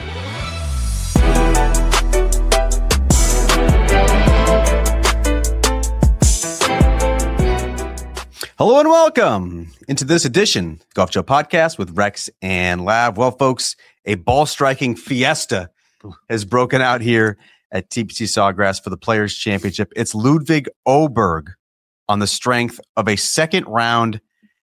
Hello and welcome into this edition Golf Show podcast with Rex and Lav. Well, folks, a ball striking fiesta has broken out here at TPC Sawgrass for the Players Championship. It's Ludvig Åberg on the strength of a second round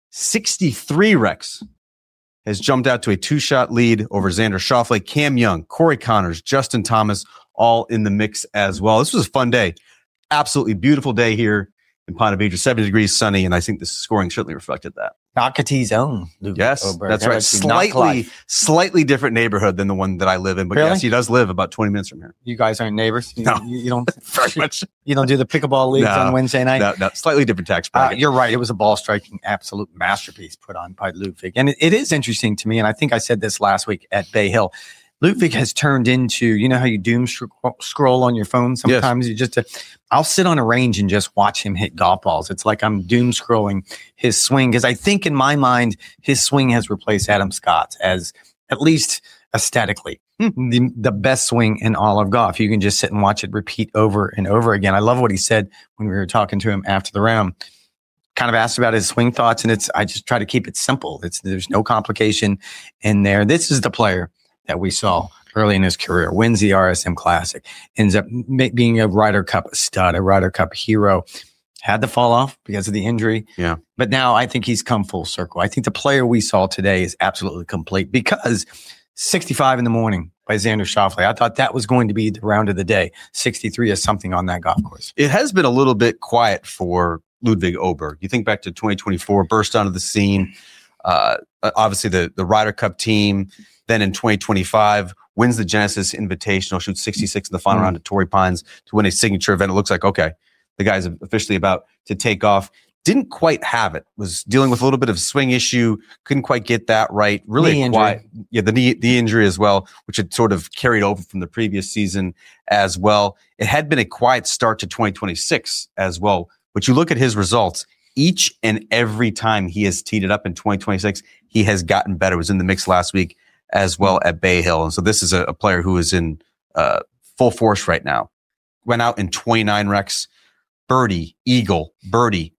63. Rex has jumped out to a 2-shot lead over Xander Schauffele, Cam Young, Corey Connors, Justin Thomas, all in the mix as well. This was a fun day. Absolutely beautiful day here in Ponte Vedra, 70 degrees, sunny, and I think the scoring certainly reflected that. Nocketee's own. Yes, Åberg. that's right. Slightly different neighborhood than the one that I live in, but Really? yes, he does live about 20 minutes from here. You guys aren't neighbors? No. You don't Very much. You don't do the pickleball leagues on Wednesday night? No, slightly different tax bracket. You're right. It was a ball striking absolute masterpiece put on by Ludvig. And it is interesting to me, and I think I said this last week at Bay Hill. Ludvig has turned into, you know how you doom scroll on your phone sometimes? Yes. I'll sit on a range and just watch him hit golf balls. It's like I'm doom scrolling his swing, because I think in my mind, his swing has replaced Adam Scott's as, at least aesthetically, the best swing in all of golf. You can just sit and watch it repeat over and over again. I love what he said when we were talking to him after the round. Kind of asked about his swing thoughts, and I just try to keep it simple. There's no complication in there. This is the player that we saw early in his career, wins the RSM Classic, ends up being a Ryder Cup stud, a Ryder Cup hero, had to fall off because of the injury. Yeah. But now I think he's come full circle. I think the player we saw today is absolutely complete, because 65 in the morning by Xander Schauffele, I thought that was going to be the round of the day. 63 is something on that golf course. It has been a little bit quiet for Ludvig Åberg. You think back to 2024, burst onto the scene. Obviously, the Ryder Cup team. Then in 2025, wins the Genesis Invitational, shoots 66 in the final round at Torrey Pines to win a signature event. It looks like, okay, the guy's officially about to take off. Didn't quite have it. Was dealing with a little bit of a swing issue. Couldn't quite get that right. Really quiet. Yeah, the knee injury as well, which had sort of carried over from the previous season as well. It had been a quiet start to 2026 as well. But you look at his results, each and every time he has teed it up in 2026, he has gotten better. Was in the mix last week as well at Bay Hill. And so this is a player who is in full force right now. Went out in 29 Rex, birdie, eagle, birdie,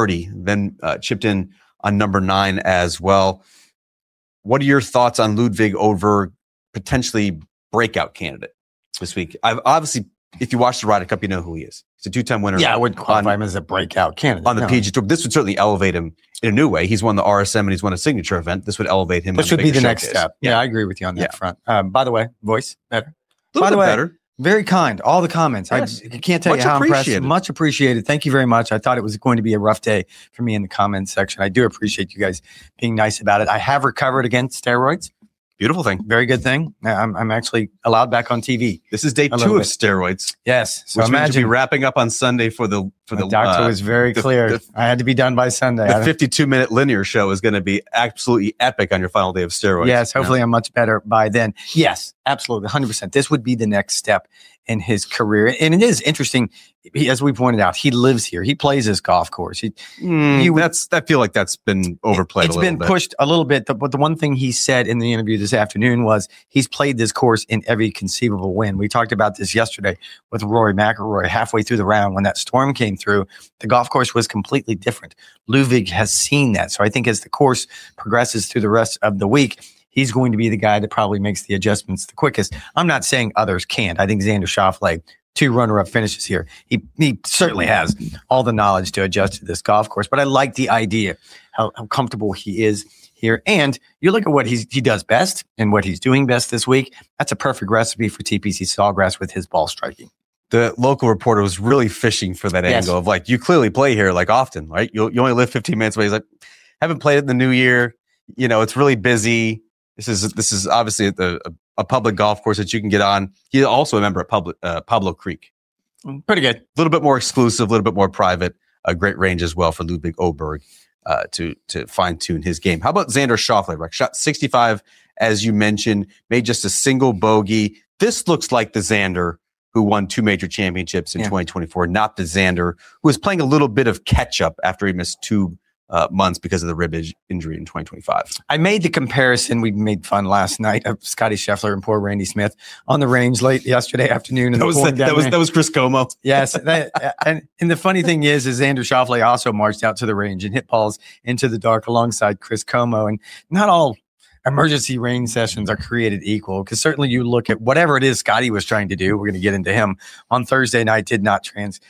then chipped in on number 9 as well. What are your thoughts on Ludvig Åberg, potentially breakout candidate this week? Obviously, if you watch the Ryder Cup, you know who he is. He's a 2-time winner. Yeah, I would qualify him as a breakout candidate. On the PGA Tour. This would certainly elevate him in a new way. He's won the RSM and he's won a signature event. This would elevate him. This would be the next step. Yeah, I agree with you on that front. By the way, voice better. By the way, better. Very kind. All the comments. Yes. I can't tell you how impressed. Much appreciated. Thank you very much. I thought it was going to be a rough day for me in the comments section. I do appreciate you guys being nice about it. I have recovered against steroids. Beautiful thing. Very good thing. I'm actually allowed back on TV. This is day 2 of steroids. Yes. So imagine you'll be wrapping up on Sunday for the doctor was very clear. I had to be done by Sunday. The 52-minute linear show is going to be absolutely epic on your final day of steroids. Yes. Hopefully I'm much better by then. Yes, absolutely. 100%. This would be the next step in his career. And it is interesting. As we pointed out, he lives here. He plays this golf course. I feel like that's been overplayed a little bit. It's been pushed a little bit. But the one thing he said in the interview this afternoon was he's played this course in every conceivable win. We talked about this yesterday with Rory McIlroy halfway through the round when that storm came through. The golf course was completely different. Ludvig has seen that. So I think as the course progresses through the rest of the week, he's going to be the guy that probably makes the adjustments the quickest. I'm not saying others can't. I think Xander Schauffele, 2 runner-up finishes here. He certainly has all the knowledge to adjust to this golf course. But I like the idea, how comfortable he is here. And you look at what he does best and what he's doing best this week. That's a perfect recipe for TPC Sawgrass with his ball striking. The local reporter was really fishing for that angle of like, you clearly play here like often, right? You only live 15 minutes away. He's like, haven't played it in the new year. You know, it's really busy. This is obviously a public golf course that you can get on. He's also a member at Pablo Creek. Pretty good. A little bit more exclusive, a little bit more private. A great range as well for Ludvig Åberg to fine tune his game. How about Xander Schauffele? Right? Shot 65, as you mentioned, made just a single bogey. This looks like the Xander who won 2 major championships in 2024, not the Xander who was playing a little bit of catch up after he missed 2 months because of the rib injury in 2025. I made the comparison. We made fun last night of Scotty Scheffler and poor Randy Smith on the range late yesterday afternoon. That was Chris Como. Yes. And the funny thing is Xander Schauffele also marched out to the range and hit balls into the dark alongside Chris Como. And not all emergency range sessions are created equal, because certainly you look at whatever it is Scotty was trying to do. We're going to get into him on Thursday night, did not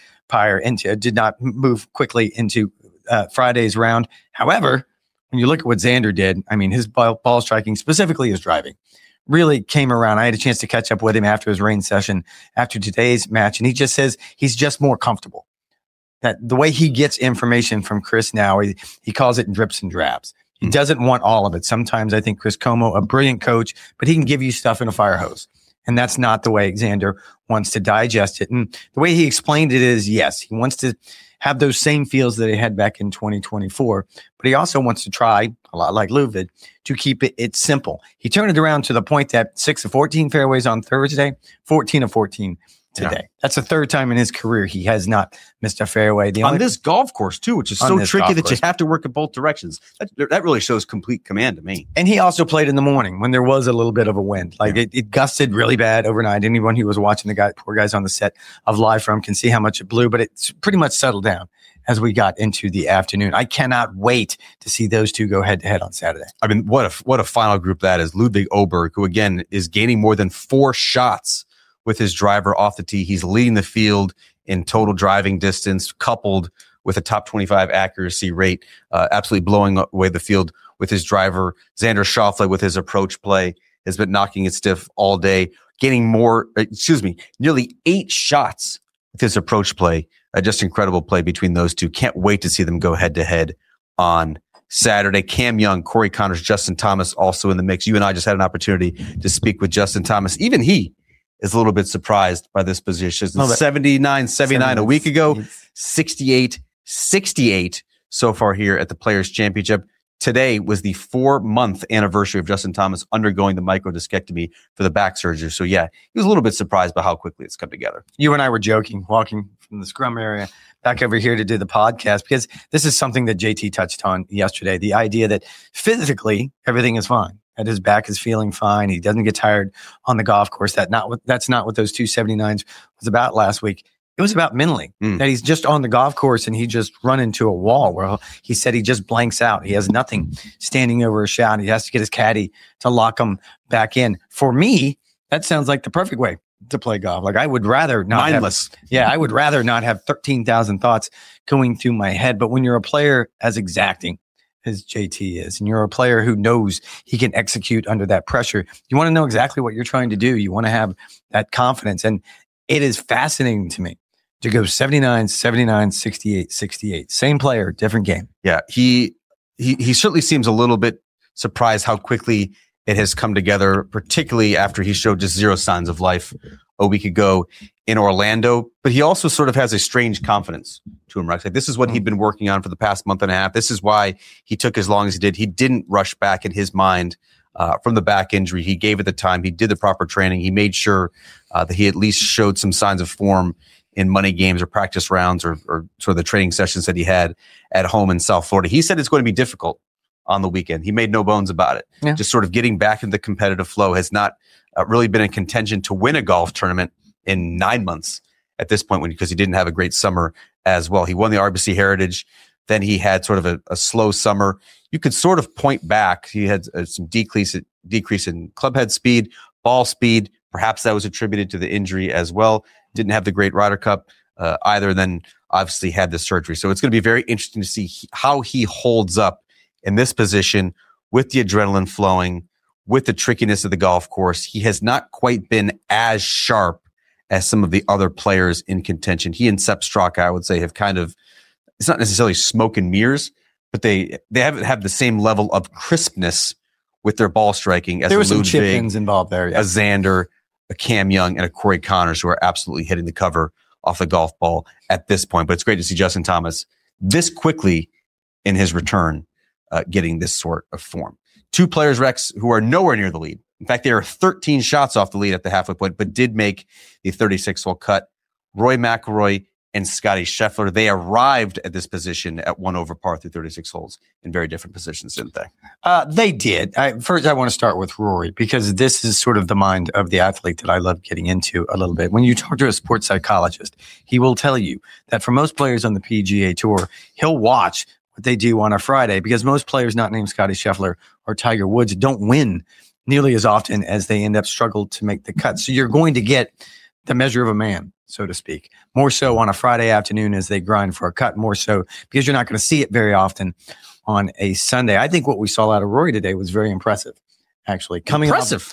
move quickly into Friday's round. However, when you look at what Xander did, I mean, his ball striking, specifically his driving, really came around. I had a chance to catch up with him after his range session, after today's match, and he just says he's just more comfortable. That the way he gets information from Chris now, he calls it drips and drabs. He doesn't want all of it. Sometimes I think Chris Como, a brilliant coach, but he can give you stuff in a fire hose. And that's not the way Xander wants to digest it. And the way he explained it is, yes, he wants to have those same feels that he had back in 2024, but he also wants to try, a lot like Ludwig, to keep it simple. He turned it around to the point that 6 of 14 fairways on Thursday, 14 of 14 today. Yeah. That's the third time in his career he has not missed a fairway. On this golf course, too, which is so tricky that you have to work in both directions. That really shows complete command to me. And he also played in the morning when there was a little bit of a wind. Like it gusted really bad overnight. Anyone who was watching poor guys on the set of Live From can see how much it blew, but it's pretty much settled down as we got into the afternoon. I cannot wait to see those two go head to head on Saturday. I mean, what a final group that is. Ludwig Åberg, who again is gaining more than 4 shots with his driver off the tee. He's leading the field in total driving distance, coupled with a top 25 accuracy rate, absolutely blowing away the field with his driver. Xander Schauffele with his approach play has been knocking it stiff all day, gaining nearly 8 shots with his approach play. Just incredible play between those two. Can't wait to see them go head to head on Saturday. Cam Young, Corey Connors, Justin Thomas also in the mix. You and I just had an opportunity to speak with Justin Thomas. Even he is a little bit surprised by this position. 79 a week ago, 68 so far here at the Players Championship. Today was the 4-month anniversary of Justin Thomas undergoing the microdiscectomy for the back surgery. So yeah, he was a little bit surprised by how quickly it's come together. You and I were joking, walking from the scrum area back over here to do the podcast, because this is something that JT touched on yesterday. The idea that physically everything is fine. That his back is feeling fine. He doesn't get tired on the golf course. That's not what those 279s was about last week. It was about mentally, that he's just on the golf course and he just run into a wall where he said he just blanks out. He has nothing standing over a shot. He has to get his caddy to lock him back in. For me, that sounds like the perfect way to play golf. Like I would rather not mindless. I would rather not have 13,000 thoughts going through my head. But when you're a player as exacting as JT is, and you're a player who knows he can execute under that pressure, you want to know exactly what you're trying to do. You want to have that confidence. And it is fascinating to me to go 79, 79, 68, 68. Same player, different game. Yeah, he certainly seems a little bit surprised how quickly it has come together, particularly after he showed just 0 signs of life a week ago in Orlando. But he also sort of has a strange confidence to him, Rex. Like, this is what he'd been working on for the past month and a half. This is why he took as long as he did. He didn't rush back in his mind from the back injury. He gave it the time. He did the proper training. He made sure that he at least showed some signs of form in money games or practice rounds or sort of the training sessions that he had at home in South Florida. He said it's going to be difficult on the weekend. He made no bones about it. Yeah. Just sort of getting back into the competitive flow, has not really been in contention to win a golf tournament in 9 months at this point, because he didn't have a great summer as well. He won the RBC Heritage. Then he had sort of a slow summer. You could sort of point back. He had some decrease in clubhead speed, ball speed. Perhaps that was attributed to the injury as well. Didn't have the great Ryder Cup either. Then obviously had the surgery. So it's going to be very interesting to see how he holds up in this position with the adrenaline flowing, with the trickiness of the golf course. He has not quite been as sharp as some of the other players in contention. He and Sepp Straka, I would say, have kind of, it's not necessarily smoke and mirrors, but they haven't had the same level of crispness with their ball striking as there was Ludwig, some chip-ins involved there. Yeah. A Xander, a Cam Young, and a Corey Connors, who are absolutely hitting the cover off the golf ball at this point. But it's great to see Justin Thomas this quickly in his return, getting this sort of form. 2 players, Rex, who are nowhere near the lead. In fact, they are 13 shots off the lead at the halfway point, but did make the 36-hole cut. Rory McIlroy and Scotty Scheffler. They arrived at this position at 1 over par through 36 holes in very different positions, didn't they? They did. First, I want to start with Rory, because this is sort of the mind of the athlete that I love getting into a little bit. When you talk to a sports psychologist, he will tell you that for most players on the PGA Tour, he'll watch what they do on a Friday, because most players not named Scotty Scheffler or Tiger Woods don't win nearly as often as they end up struggle to make the cut. So you're going to get the measure of a man, so to speak, more so on a Friday afternoon as they grind for a cut, more so because you're not going to see it very often on a Sunday. I think what we saw out of Rory today was very impressive, actually. Coming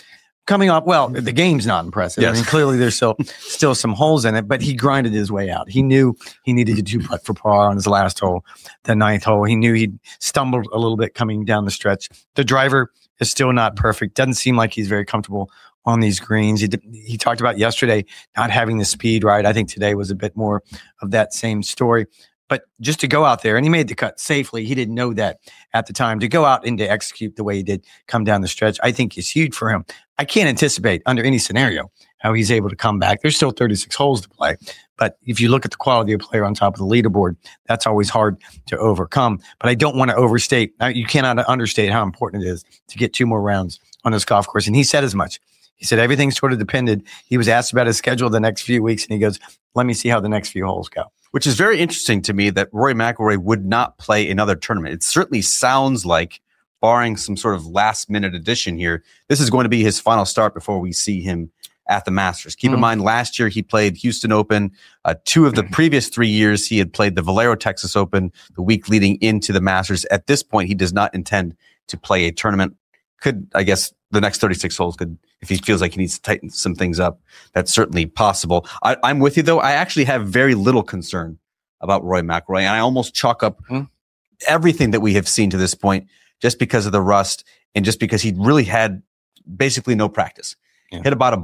off, well, the game's not impressive. Yes. I mean, clearly there's still some holes in it, but he grinded his way out. He knew he needed to do putt for par on his last hole, the 9th hole. He knew he stumbled a little bit coming down the stretch. The driver is still not perfect. Doesn't seem like he's very comfortable on these greens. He talked about yesterday not having the speed right. I think today was a bit more of that same story. But just to go out there, and he made the cut safely. He didn't know that at the time. To go out and to execute the way he did come down the stretch, I think is huge for him. I can't anticipate under any scenario how he's able to come back. There's still 36 holes to play. But if you look at the quality of player on top of the leaderboard, that's always hard to overcome. But I don't want to overstate. You cannot understate how important it is to get 2 more rounds on this golf course. And he said as much. He said everything sort of depended. He was asked about his schedule the next few weeks, and he goes, let me see how the next few holes go. Which is very interesting to me that Rory McIlroy would not play another tournament. It certainly sounds like, barring some sort of last-minute addition here, this is going to be his final start before we see him at the Masters. Keep in mind, last year he played Houston Open. 2 of the previous 3 years, he had played the Valero Texas Open the week leading into the Masters. At this point, he does not intend to play a tournament. Could, I guess, the next 36 holes could, if he feels like he needs to tighten some things up, that's certainly possible. I'm with you, though. I actually have very little concern about Rory McIlroy, and I almost chalk up everything that we have seen to this point just because of the rust and just because he really had basically no practice. Yeah. Hit about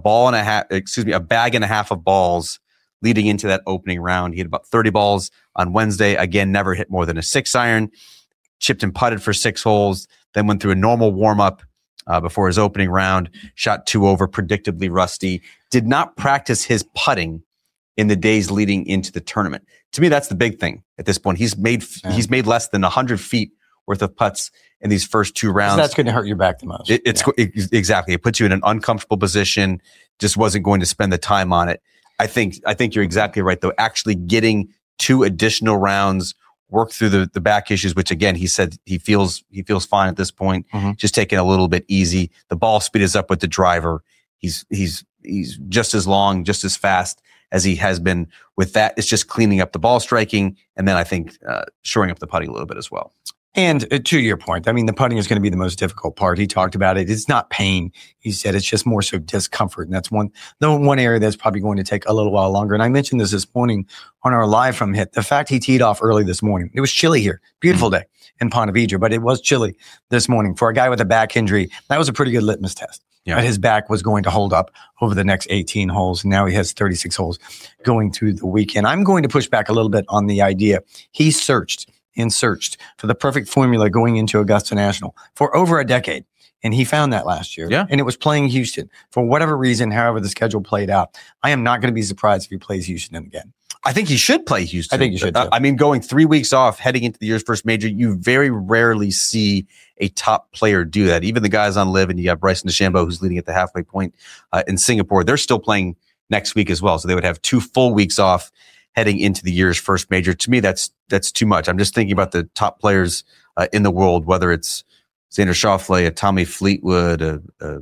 a bag and a half of balls leading into that opening round. He had about 30 balls on Wednesday. Again, never hit more than a 6-iron. Chipped and putted for 6 holes, then went through a normal warm-up before his opening round, shot 2 over, predictably rusty, did not practice his putting in the days leading into the tournament. To me, that's the big thing at this point. He's made less than 100 feet worth of putts in these first 2 rounds. So that's going to hurt your back the most. Exactly. It puts you in an uncomfortable position. Just wasn't going to spend the time on it. I think you're exactly right, though. Actually getting 2 additional rounds, work through the back issues, which again, he said he feels fine at this point. Just taking a little bit easy. The ball speed is up with the driver. He's just as long, just as fast as he has been with that. It's just cleaning up the ball striking. And then I think shoring up the putting a little bit as well. And to your point, I mean, the putting is going to be the most difficult part. He talked about it. It's not pain. He said it's just more so discomfort. And that's one area that's probably going to take a little while longer. And I mentioned this morning on our live from Hit. The fact he teed off early this morning. It was chilly here. Beautiful day in Ponte Vedra, but it was chilly this morning. For a guy with a back injury, that was a pretty good litmus test. Yeah. His back was going to hold up over the next 18 holes. And now he has 36 holes going through the weekend. I'm going to push back a little bit on the idea. He searched for the perfect formula going into Augusta National for over a decade. And he found that last year. Yeah. And it was playing Houston. For whatever reason, however the schedule played out, I am not going to be surprised if he plays Houston again. I think he should play Houston. I think he should too. I mean, going 3 weeks off, heading into the year's first major, you very rarely see a top player do that. Even the guys on LIV, and you have Bryson DeChambeau, who's leading at the halfway point in Singapore. They're still playing next week as well. So they would have 2 full weeks off heading into the year's first major. To me, that's too much. I'm just thinking about the top players in the world, whether it's Xander Schauffele, a Tommy Fleetwood, a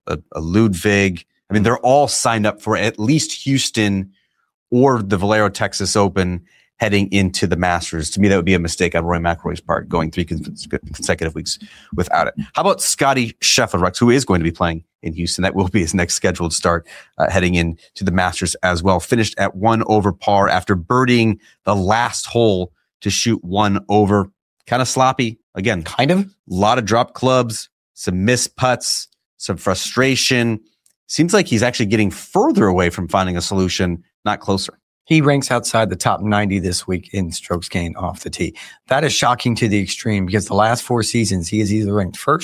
Ludwig. I mean, they're all signed up for at least Houston or the Valero Texas Open heading into the Masters. To me, that would be a mistake on Rory McIlroy's part, going 3 consecutive weeks without it. How about Scotty Scheffler, Rex, who is going to be playing in Houston? That will be his next scheduled start heading into the Masters as well. Finished at 1 over par after birdieing the last hole to shoot 1 over. Kind of sloppy. Again, a lot of drop clubs, some missed putts, some frustration. Seems like he's actually getting further away from finding a solution, not closer. He ranks outside the top 90 this week in strokes gained off the tee. That is shocking to the extreme because the last 4 seasons, he is either ranked first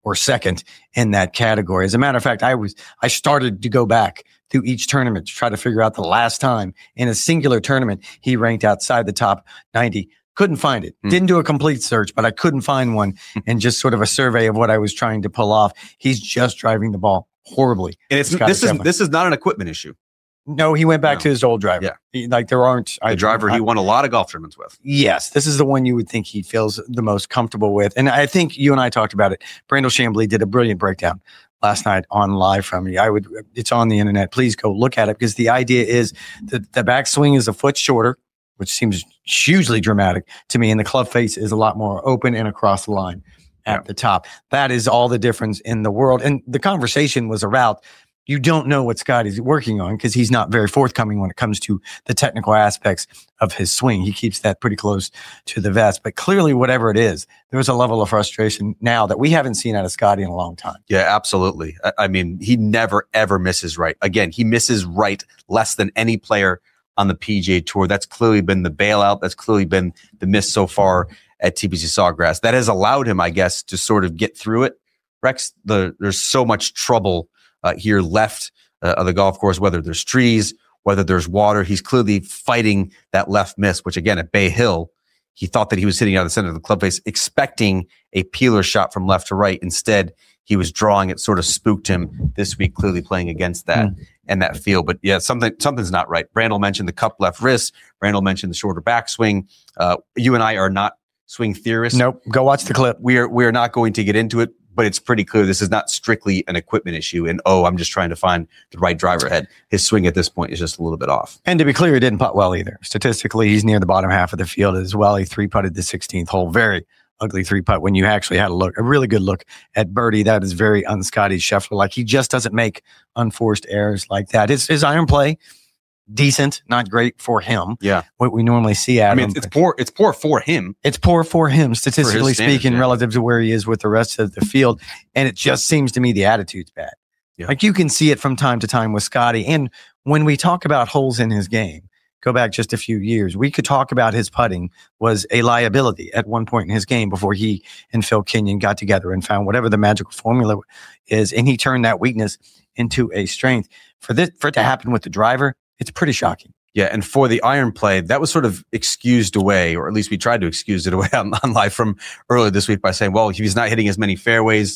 or second in that category. As a matter of fact, I started to go back through each tournament to try to figure out the last time in a singular tournament he ranked outside the top 90. Couldn't find it. Didn't do a complete search, but I couldn't find one. And just sort of a survey of what I was trying to pull off. He's just driving the ball horribly. And this is not an equipment issue. No, he went back to his old driver. Yeah. There aren't the driver he won a lot of golf tournaments with. Yes, this is the one you would think he feels the most comfortable with. And I think you and I talked about it. Brandel Chambly did a brilliant breakdown last night on Live From Me. It's on the internet. Please go look at it, because the idea is that the backswing is a foot shorter, which seems hugely dramatic to me, and the club face is a lot more open and across the line at the top. That is all the difference in the world. And the conversation was about, you don't know what Scotty's working on because he's not very forthcoming when it comes to the technical aspects of his swing. He keeps that pretty close to the vest. But clearly, whatever it is, there's a level of frustration now that we haven't seen out of Scotty in a long time. Yeah, absolutely. I mean, he never, ever misses right. Again, he misses right less than any player on the PGA Tour. That's clearly been the bailout. That's clearly been the miss so far at TPC Sawgrass. That has allowed him, I guess, to sort of get through it. Rex, there's so much trouble here left of the golf course, whether there's trees, whether there's water. He's clearly fighting that left miss, which again, at Bay Hill, he thought that he was hitting out of the center of the club face, expecting a peeler shot from left to right. Instead, he was drawing it, sort of spooked him this week, clearly playing against that and that field. But yeah, something's not right. Brandel mentioned the cup left wrist. Brandel mentioned the shorter backswing. You and I are not swing theorists. Nope. Go watch the clip. We're not going to get into it, but it's pretty clear this is not strictly an equipment issue. And, I'm just trying to find the right driver head. His swing at this point is just a little bit off. And to be clear, he didn't putt well either. Statistically, he's near the bottom half of the field as well. He 3-putted the 16th hole. Very ugly 3-putt when you actually had a really good look at birdie. That is very un-Scotty Scheffler. Like, he just doesn't make unforced errors like that. His iron play, decent, not great for him. Yeah. What we normally see at him. It's poor for him. It's poor for him, statistically speaking, yeah, relative to where he is with the rest of the field. And it just seems to me the attitude's bad. Yeah. Like, you can see it from time to time with Scotty. And when we talk about holes in his game, go back just a few years, we could talk about his putting was a liability at one point in his game before he and Phil Kenyon got together and found whatever the magical formula is. And he turned that weakness into a strength. For it to happen with the driver, it's pretty shocking. Yeah, and for the iron play, that was sort of excused away, or at least we tried to excuse it away on Live From earlier this week by saying, well, if he's not hitting as many fairways,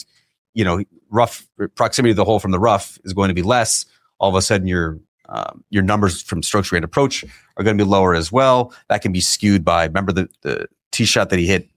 rough proximity to the hole from the rough is going to be less. All of a sudden, your numbers from strokes rate approach are going to be lower as well. That can be skewed by, remember the tee shot that he hit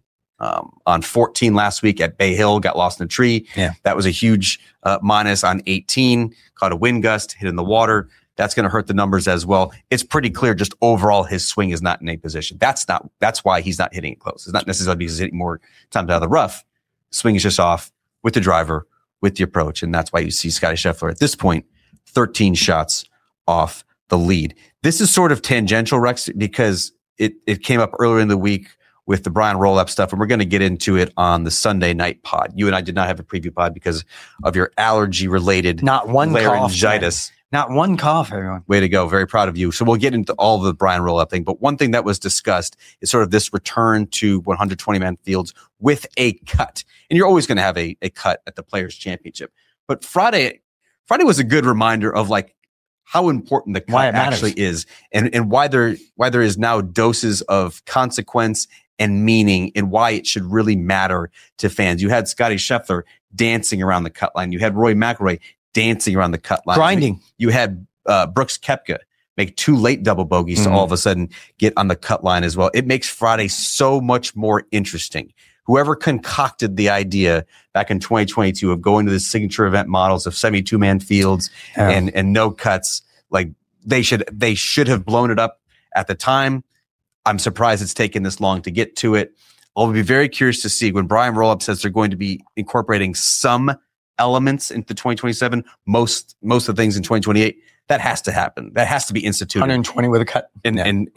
on 14 last week at Bay Hill, got lost in a tree. Yeah. That was a huge minus on 18, caught a wind gust, hit in the water. That's going to hurt the numbers as well. It's pretty clear just overall his swing is not in a position. That's why he's not hitting it close. It's not necessarily because he's hitting more times out of the rough. Swing is just off with the driver, with the approach. And that's why you see Scotty Scheffler at this point, 13 shots off the lead. This is sort of tangential, Rex, because it came up earlier in the week with the Brian Roll-Up stuff, and we're going to get into it on the Sunday night pod. You and I did not have a preview pod because of your allergy-related laryngitis. Not one cough, everyone. Way to go. Very proud of you. So we'll get into all the Brian Roll-Up thing. But one thing that was discussed is sort of this return to 120-man fields with a cut. And you're always going to have a cut at the Players' Championship. But Friday was a good reminder of like how important the cut actually is and why there is now doses of consequence and meaning and why it should really matter to fans. You had Scotty Scheffler dancing around the cut line. You had Rory McIlroy dancing around the cut line. Grinding. You had Brooks Koepka make 2 late double bogeys to all of a sudden get on the cut line as well. It makes Friday so much more interesting. Whoever concocted the idea back in 2022 of going to the signature event models of 72-man fields and no cuts, like they should have blown it up at the time. I'm surprised it's taken this long to get to it. I'll be very curious to see when Brian Roll-Up says they're going to be incorporating some elements into 2027, most of the things in 2028. That has to happen. That has to be instituted. 120 with a cut in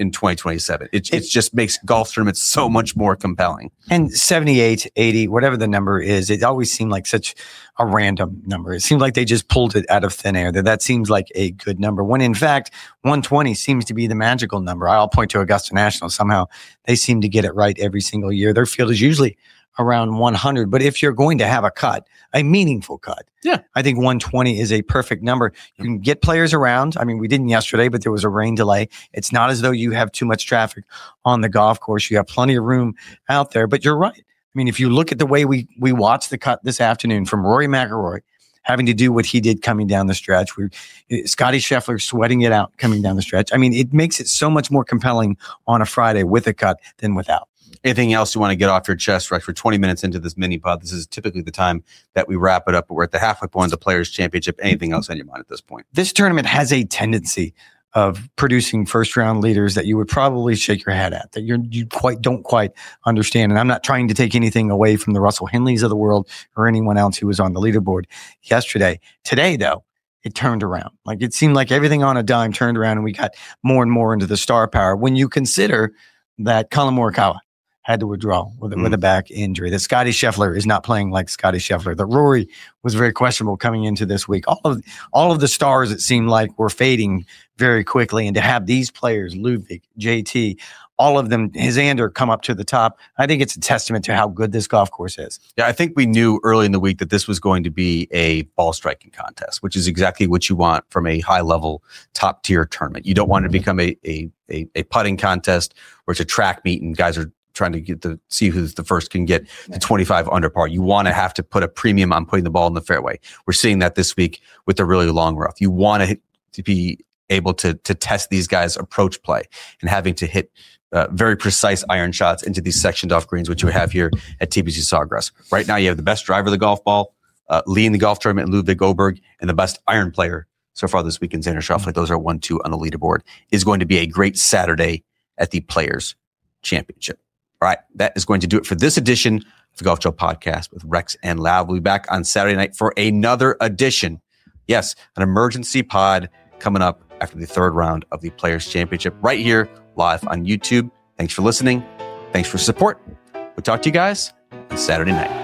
2027. It just makes golf tournaments so much more compelling. And 78, 80, whatever the number is, it always seemed like such a random number. It seemed like they just pulled it out of thin air. That seems like a good number. When in fact, 120 seems to be the magical number. I'll point to Augusta National. Somehow they seem to get it right every single year. Their field is usually around 100. But if you're going to have a cut, a meaningful cut, I think 120 is a perfect number. You can get players around. I mean, we didn't yesterday, but there was a rain delay. It's not as though you have too much traffic on the golf course. You have plenty of room out there. But you're right. I mean, if you look at the way we watched the cut this afternoon from Rory McIlroy, having to do what he did coming down the stretch, Scottie Scheffler sweating it out coming down the stretch. I mean, it makes it so much more compelling on a Friday with a cut than without. Anything else you want to get off your chest, Rex? We're 20 minutes into this mini pod. This is typically the time that we wrap it up, but we're at the halfway point of the Players' Championship. Anything else on your mind at this point? This tournament has a tendency of producing first-round leaders that you would probably shake your head at, that you don't quite understand. And I'm not trying to take anything away from the Russell Henleys of the world or anyone else who was on the leaderboard yesterday. Today, though, it turned around. Like, it seemed like everything on a dime turned around, and we got more and more into the star power. When you consider that Collin Morikawa had to withdraw with a back injury, that Scottie Scheffler is not playing like Scottie Scheffler, that Rory was very questionable coming into this week. All of the stars, it seemed like, were fading very quickly. And to have these players, Ludwig, JT, all of them, Xander, come up to the top, I think it's a testament to how good this golf course is. Yeah, I think we knew early in the week that this was going to be a ball striking contest, which is exactly what you want from a high-level, top-tier tournament. You don't want it to become a putting contest where it's a track meet and guys are trying to see who's the first can get to 25 under par. You want to have to put a premium on putting the ball in the fairway. We're seeing that this week with the really long rough. You want to be able to test these guys' approach play and having to hit very precise iron shots into these sectioned off greens, which you have here at TPC Sawgrass. Right now, you have the best driver of the golf ball, leading the golf tournament, Ludwig Oberg, and the best iron player so far this week in Xander Schauffele. Those are 1-2 on the leaderboard. Is going to be a great Saturday at the Players' Championship. All right, that is going to do it for this edition of the Golf Show Podcast with Rex and Lau. We'll be back on Saturday night for another edition. Yes, an emergency pod coming up after the third round of the Players' Championship right here live on YouTube. Thanks for listening. Thanks for support. We'll talk to you guys on Saturday night.